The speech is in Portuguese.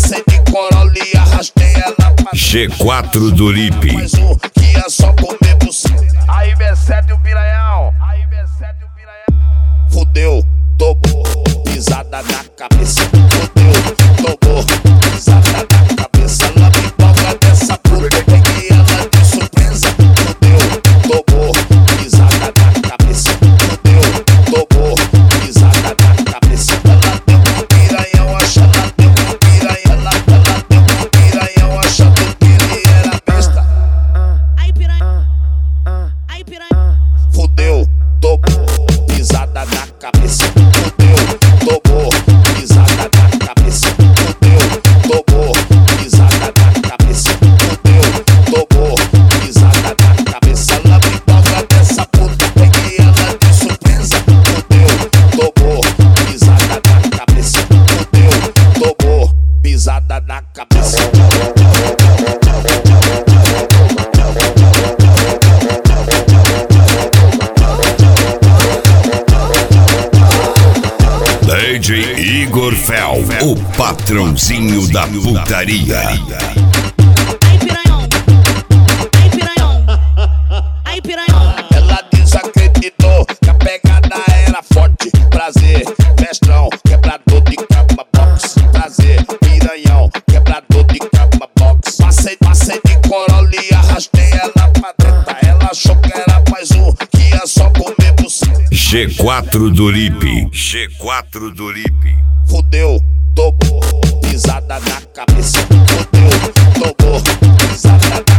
Passei de Corolla e arrastei ela pra G4 do Lipe. mais um que ia só comer buceta. Aí, B7 e o piranhão. Fudeu, tomou, pisada na cabeça. Fudeu, tomou, pisada na cabeça. Ela me toca dessa puta, peguei ela de surpresa. Fudeu, tomou, pisada na cabeça. Fudeu, tomou, pisada na cabeça. Ela deu um piranhão, ela deu um piranhão. Ela deu um piranhão, achando que ele era besta. Aí piranha, aí piranha. Fudeu, tomou, pisada na cabeça. Fudeu, tomou, pisada na cabeça. Fudeu, tomou, pisada na cabeça. Fudeu, tomou, pisada na cabeça. Ela me toca dessa puta, peguei ela de surpresa. Fudeu, tomou, pisada na cabeça. Fudeu, tomou, pisada na cabeça. DJ Igor Fel, o patrãozinho da putaria. Aí piranhão, aí piranhão, aí piranhão. Ela desacreditou que a pegada era forte. Prazer, mestrão, quebrador de cama box. Prazer, piranhão, quebrador de cama box. Passei de Corolla e arrastei ela pra dentro. Ela achou que era mais um que ia só comer buceta. G4 do Lipe. G4 do Lipe. Fudeu, tomou, pisada na cabeça. Fudeu, tomou, pisada na